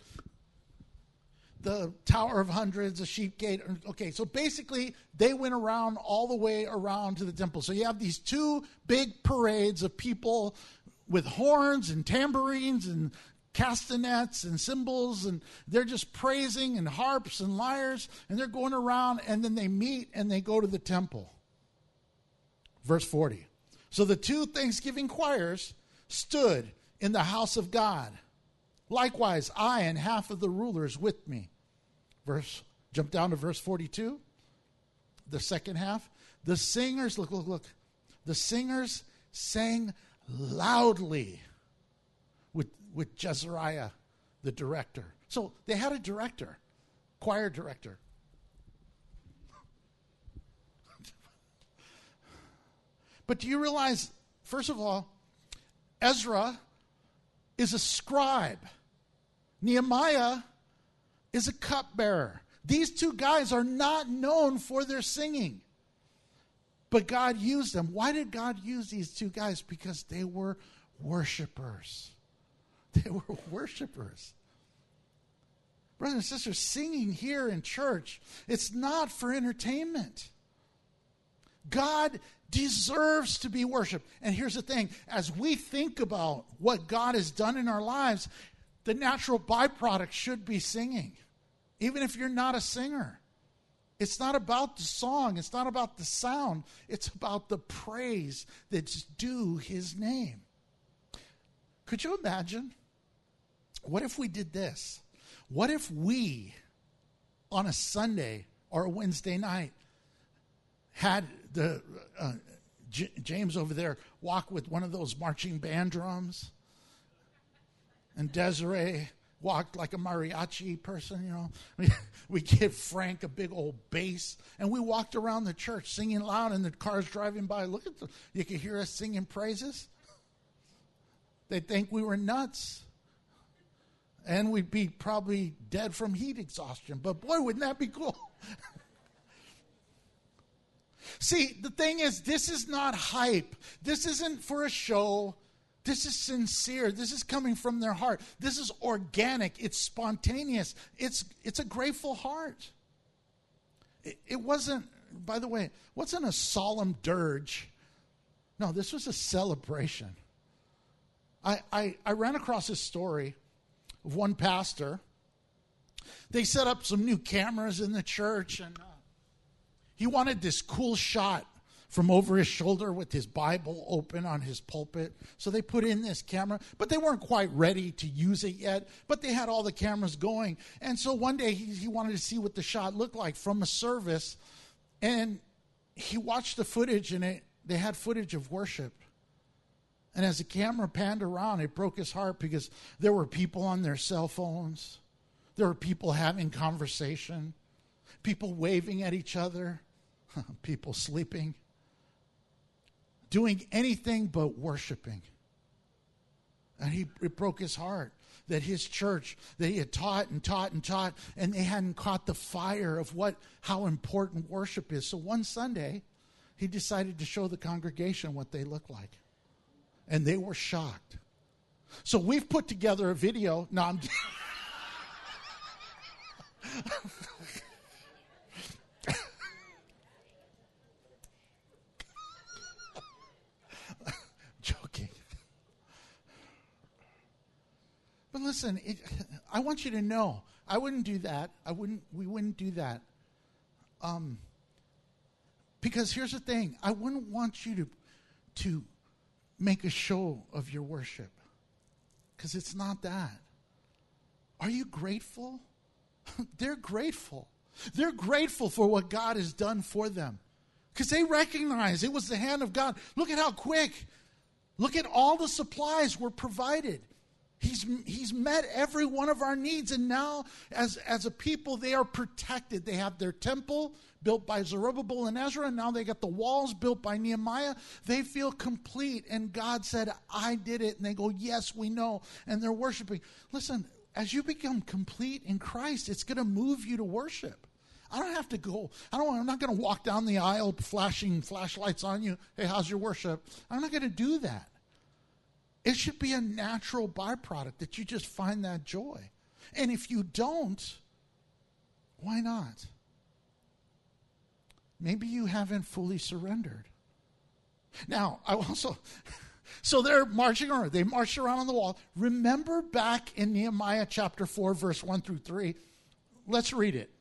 the Tower of Hundreds, the sheep gate. Okay, so basically they went around all the way around to the temple. So you have these two big parades of people with horns and tambourines and castanets and cymbals, and they're just praising, and harps and lyres, and they're going around, and then they meet and they go to the temple. Verse forty. So the two Thanksgiving choirs stood in the house of God. Likewise, I and half of the rulers with me. Verse, jump down to verse forty-two. The second half. The singers, look, look, look. The singers sang loudly with, with Jezariah, the director. So they had a director, choir director. But do you realize, first of all, Ezra is a scribe. Nehemiah is a cupbearer. These two guys are not known for their singing. But God used them. Why did God use these two guys? Because they were worshipers. They were worshipers. Brothers and sisters, singing here in church, it's not for entertainment. God deserves to be worshiped. And here's the thing, as we think about what God has done in our lives, the natural byproduct should be singing. Even if you're not a singer. It's not about the song. It's not about the sound. It's about the praise that's due his name. Could you imagine? What if we did this? What if we, on a Sunday or a Wednesday night, had the uh, J- James over there walk with one of those marching band drums, and Desiree walked like a mariachi person, you know. We, we give Frank a big old bass, and we walked around the church singing loud, and the cars driving by. Look at the, you could hear us singing praises. They'd think we were nuts, and we'd be probably dead from heat exhaustion. But boy, wouldn't that be cool? See, the thing is, this is not hype. This isn't for a show. This is sincere. This is coming from their heart. This is organic. It's spontaneous. It's it's a grateful heart. It, it wasn't, by the way, it wasn't a solemn dirge. No, this was a celebration. I, I, I ran across this story of one pastor. They set up some new cameras in the church, and uh, he wanted this cool shot from over his shoulder with his Bible open on his pulpit. So they put in this camera, but they weren't quite ready to use it yet, but they had all the cameras going. And so one day he, he wanted to see what the shot looked like from a service, and he watched the footage, and it, they had footage of worship. And as the camera panned around, it broke his heart because there were people on their cell phones. There were people having conversation, people waving at each other, people sleeping, doing anything but worshiping. And he, it broke his heart that his church, that he had taught and taught and taught, and they hadn't caught the fire of what, how important worship is. So one Sunday, he decided to show the congregation what they look like. And they were shocked. So we've put together a video. No, I'm joking. But listen, it, I want you to know, I wouldn't do that. I wouldn't. We wouldn't do that. Um, because here's the thing: I wouldn't want you to to make a show of your worship, because it's not that. Are you grateful? They're grateful. They're grateful for what God has done for them, because they recognize it was the hand of God. Look at how quick. Look at all the supplies were provided. He's, he's met every one of our needs. And now, as, as a people, they are protected. They have their temple built by Zerubbabel and Ezra. And now they got the walls built by Nehemiah. They feel complete. And God said, I did it. And they go, yes, we know. And they're worshiping. Listen, as you become complete in Christ, it's going to move you to worship. I don't have to go. I don't, I'm not going to walk down the aisle flashing flashlights on you. Hey, how's your worship? I'm not going to do that. It should be a natural byproduct that you just find that joy. And if you don't, why not? Maybe you haven't fully surrendered. Now, I also, so they're marching around. They marched around on the wall. Remember back in Nehemiah chapter four, verse one through three. Let's read it.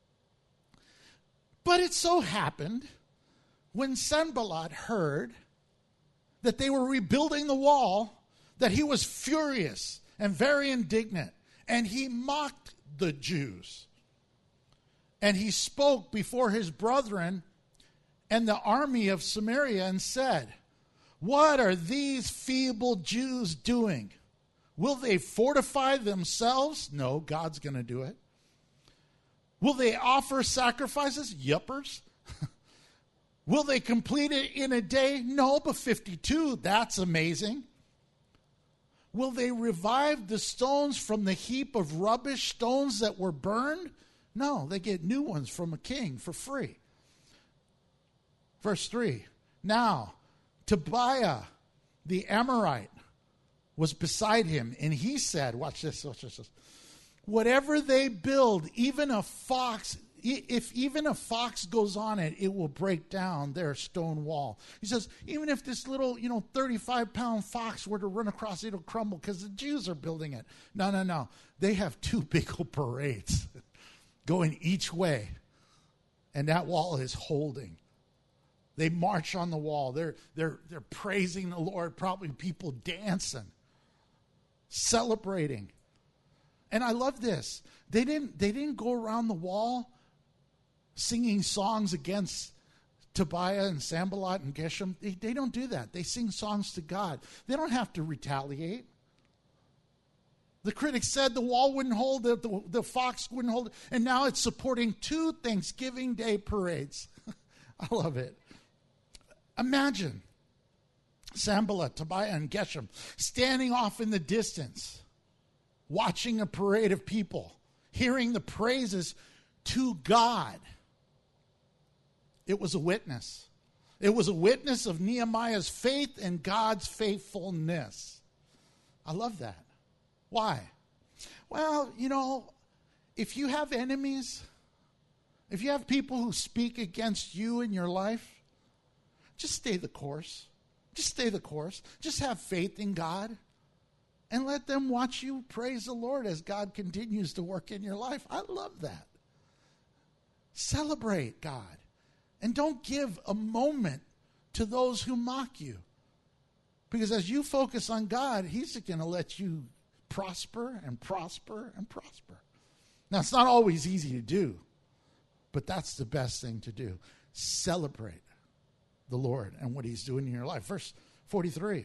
But it so happened when Sanballat heard that they were rebuilding the wall, that he was furious and very indignant, and he mocked the Jews. And he spoke before his brethren and the army of Samaria and said, what are these feeble Jews doing? Will they fortify themselves? No, God's going to do it. Will they offer sacrifices? Yuppers. Will they complete it in a day? No, but fifty-two, that's amazing. Will they revive the stones from the heap of rubbish, stones that were burned? No, they get new ones from a king for free. Verse three, now Tobiah the Amorite was beside him, and he said, watch this, watch this, whatever they build, even a fox, if even a fox goes on it, it will break down their stone wall. He says, even if this little, you know, thirty-five pound fox were to run across, it'll crumble because the Jews are building it. No, no, no. They have two big old parades going each way, and that wall is holding. They march on the wall. They're, they're, they're praising the Lord, probably people dancing, celebrating. And I love this. They didn't, they didn't go around the wall singing songs against Tobiah and Sanballat and Geshem. They, they don't do that. They sing songs to God. They don't have to retaliate. The critics said the wall wouldn't hold it, the, the fox wouldn't hold it, and now it's supporting two Thanksgiving Day parades. I love it. Imagine Sanballat, Tobiah, and Geshem standing off in the distance, watching a parade of people, hearing the praises to God. It was a witness. It was a witness of Nehemiah's faith and God's faithfulness. I love that. Why? Well, you know, if you have enemies, if you have people who speak against you in your life, just stay the course. Just stay the course. Just have faith in God and let them watch you praise the Lord as God continues to work in your life. I love that. Celebrate God. And don't give a moment to those who mock you. Because as you focus on God, He's going to let you prosper and prosper and prosper. Now, it's not always easy to do, but that's the best thing to do. Celebrate the Lord and what He's doing in your life. Verse forty-three.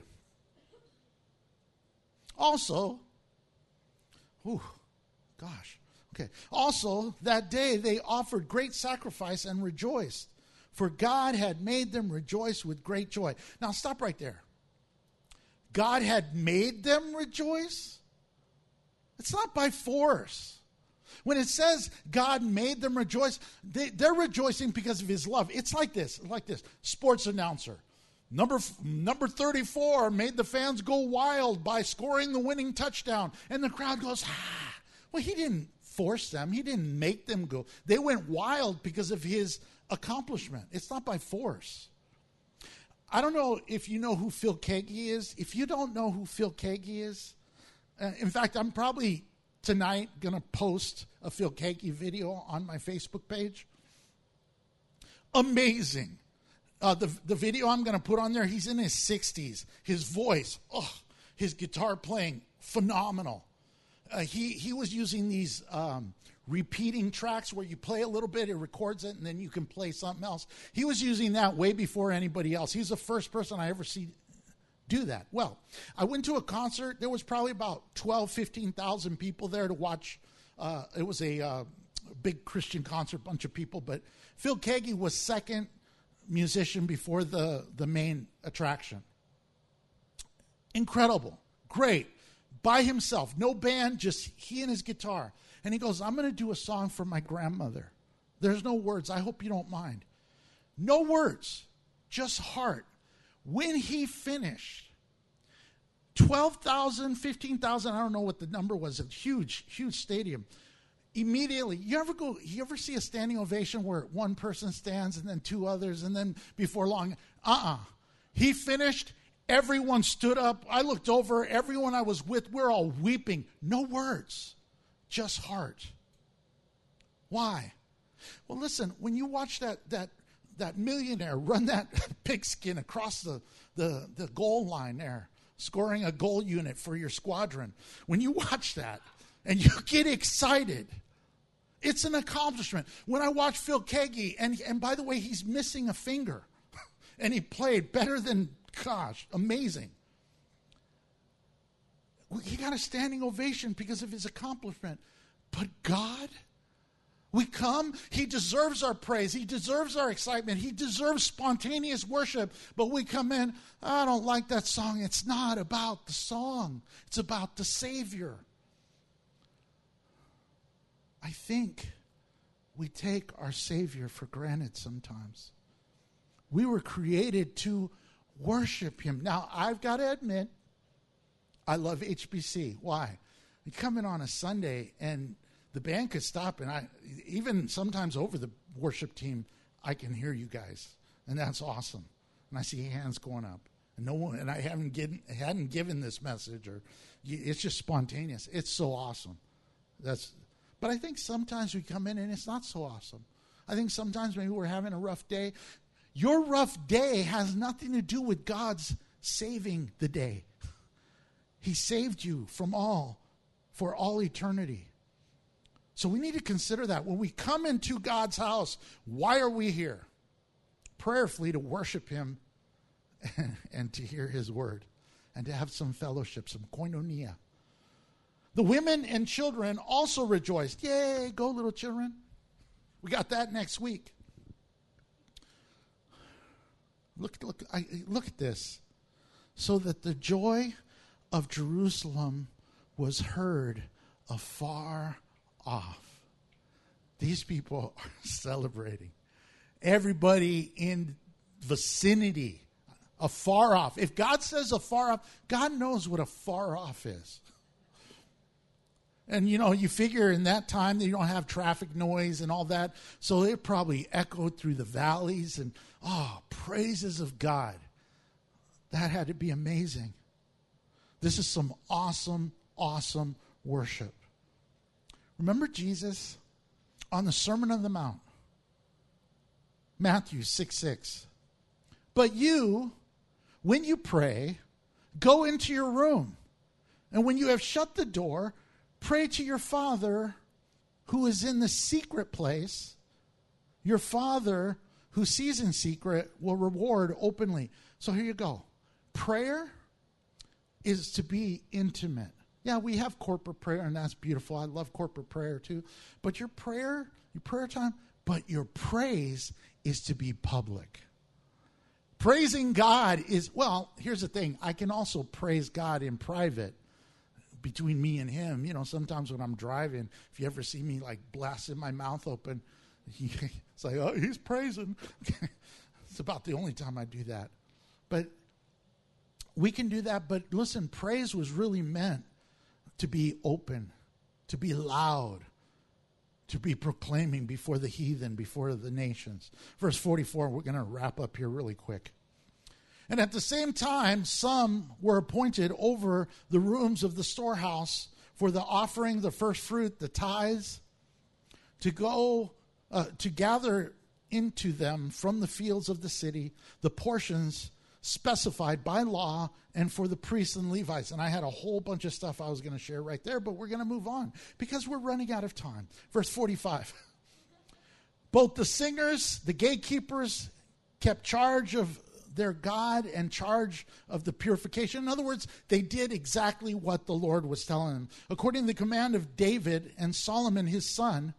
Also, whew, gosh, okay. Also, that day they offered great sacrifice and rejoiced, for God had made them rejoice with great joy. Now, stop right there. God had made them rejoice? It's not by force. When it says God made them rejoice, they, they're rejoicing because of His love. It's like this, like this. Sports announcer. Number, number thirty-four made the fans go wild by scoring the winning touchdown. And the crowd goes, ah. Well, He didn't force them. He didn't make them go. They went wild because of His accomplishment. It's not by force. I don't know if you know who Phil Keaggy is. If you don't know who Phil Keaggy is, uh, in fact, I'm probably tonight going to post a Phil Keaggy video on my Facebook page. Amazing. Uh, the, the video I'm going to put on there, he's in his sixties. His voice, oh, his guitar playing, phenomenal. Uh, he, he was using these um, repeating tracks where you play a little bit, it records it, and then you can play something else. He was using that way before anybody else. He's the first person I ever see do that. Well, I went to a concert. There was probably about twelve, fifteen thousand people there to watch. Uh, it was a uh, big Christian concert, bunch of people. But Phil Keaggy was second musician before the, the main attraction. Incredible. Great. By himself. No band, just he and his guitar. And he goes, I'm going to do a song for my grandmother. There's no words. I hope you don't mind. No words. Just heart. When he finished, twelve thousand, fifteen thousand, I don't know what the number was, a huge, huge stadium. Immediately, you ever go, you ever see a standing ovation where one person stands and then two others and then before long, uh-uh. He finished, everyone stood up. I looked over, everyone I was with, we're all weeping. No words, just heart. Why? Well, listen, when you watch that that that millionaire run that pigskin across the, the, the goal line there, scoring a goal unit for your squadron. When you watch that and you get excited, it's an accomplishment. When I watch Phil Keaggy, and, and by the way, he's missing a finger, and he played better than, gosh, amazing. He got a standing ovation because of his accomplishment. But God... We come, He deserves our praise. He deserves our excitement. He deserves spontaneous worship. But we come in, I don't like that song. It's not about the song. It's about the Savior. I think we take our Savior for granted sometimes. We were created to worship Him. Now, I've got to admit, I love H B C. Why? We come in on a Sunday and the band could stop, and I even sometimes over the worship team, I can hear you guys, and that's awesome. And I see hands going up, and no one, and I haven't given hadn't given this message, or it's just spontaneous. It's so awesome. That's, but I think sometimes we come in and it's not so awesome. I think sometimes maybe we're having a rough day. Your rough day has nothing to do with God's saving the day. He saved you from all, for all eternity. So we need to consider that. When we come into God's house, why are we here? Prayerfully to worship him and, and to hear his word and to have some fellowship, some koinonia. The women and children also rejoiced. Yay, go little children. We got that next week. Look, look, I, look at this. So that the joy of Jerusalem was heard afar off. These people are celebrating. Everybody in vicinity, afar off. If God says afar off, God knows what afar off is. And, you know, you figure in that time that you don't have traffic noise and all that. So it probably echoed through the valleys and, oh, praises of God. That had to be amazing. This is some awesome, awesome worship. Remember Jesus on the Sermon on the Mount? Matthew six six. But you, when you pray, go into your room. And when you have shut the door, pray to your Father who is in the secret place. Your Father who sees in secret will reward openly. So here you go. Prayer is to be intimate. Yeah, we have corporate prayer, and that's beautiful. I love corporate prayer too. But your prayer, your prayer time, but your praise is to be public. Praising God is, well, here's the thing. I can also praise God in private between me and him. You know, sometimes when I'm driving, if you ever see me like blasting my mouth open, it's like, oh, he's praising. It's about the only time I do that. But we can do that. But listen, praise was really meant to be open, to be loud, to be proclaiming before the heathen, before the nations. Verse forty-four, we're going to wrap up here really quick. And at the same time, some were appointed over the rooms of the storehouse for the offering, the first fruit, the tithes, to go, uh, to gather into them from the fields of the city the portions specified by law and for the priests and Levites. And I had a whole bunch of stuff I was going to share right there, but we're going to move on because we're running out of time. Verse forty-five. Both the singers, the gatekeepers, kept charge of their God and charge of the purification. In other words, they did exactly what the Lord was telling them. According to the command of David and Solomon his son,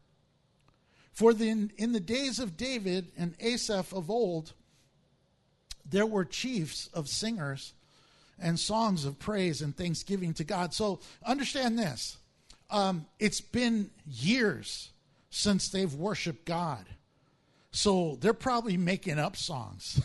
for the, in, in the days of David and Asaph of old, there were chiefs of singers and songs of praise and thanksgiving to God. So understand this. Um, it's been years since they've worshiped God. So they're probably making up songs.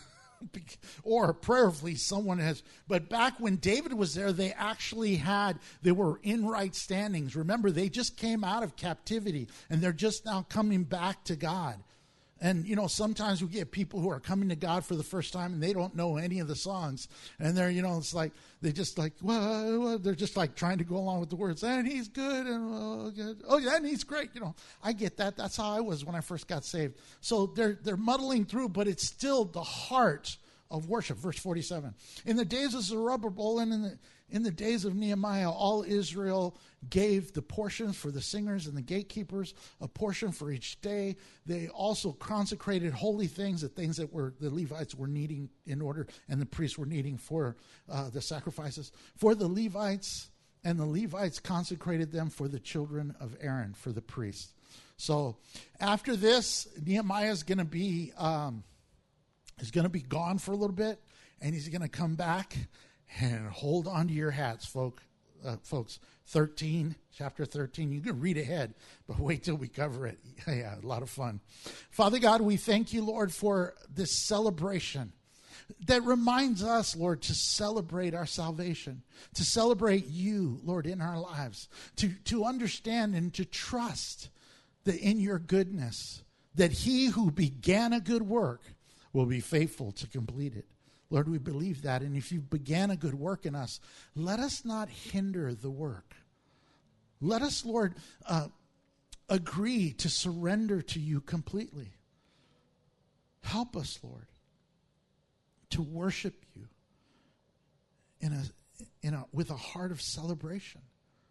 Or prayerfully someone has. But back when David was there, they actually had, they were in right standings. Remember, they just came out of captivity and they're just now coming back to God. And, you know, sometimes we get people who are coming to God for the first time and they don't know any of the songs. And they're, you know, it's like, they just like, well, they're just like trying to go along with the words. And he's good. And oh, good. Oh yeah, and he's great. You know, I get that. That's how I was when I first got saved. So they're, they're muddling through, but it's still the heart of worship. Verse forty-seven. In the days of Zerubbabel and in the In the days of Nehemiah, all Israel gave the portions for the singers and the gatekeepers, a portion for each day. They also consecrated holy things, the things that were the Levites were needing in order, and the priests were needing for uh, the sacrifices. For the Levites, and the Levites consecrated them for the children of Aaron, for the priests. So after this, Nehemiah is going to be um, is going to be gone for a little bit, and he's going to come back. And hold on to your hats, folk, uh, folks. thirteen, chapter thirteen. You can read ahead, but wait till we cover it. Yeah, a lot of fun. Father God, we thank you, Lord, for this celebration. that reminds us, Lord, to celebrate our salvation, to celebrate you, Lord, in our lives, to, to understand and to trust that in your goodness, that he who began a good work will be faithful to complete it. Lord, we believe that. And if you began a good work in us, let us not hinder the work. Let us, Lord, uh, agree to surrender to you completely. Help us, Lord, to worship you in a, in a, with a heart of celebration,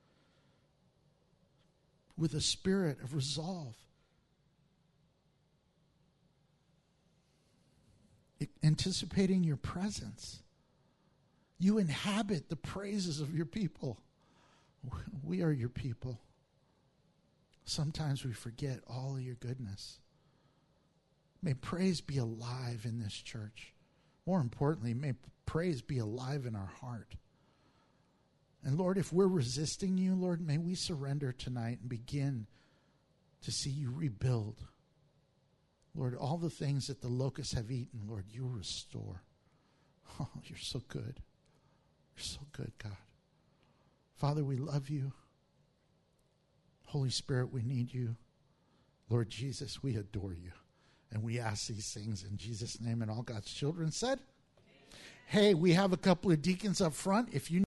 with a spirit of resolve, anticipating your presence. You inhabit the praises of your people. We are your people. Sometimes we forget all of your goodness. May praise be alive in this church. More importantly, may praise be alive in our heart. And Lord, if we're resisting you, Lord, may we surrender tonight and begin to see you rebuild. Lord, all the things that the locusts have eaten, Lord, you restore. Oh, you're so good. You're so good, God. Father, we love you. Holy Spirit, we need you. Lord Jesus, we adore you. And we ask these things in Jesus' name, and all God's children said, amen. Hey, we have a couple of deacons up front. If you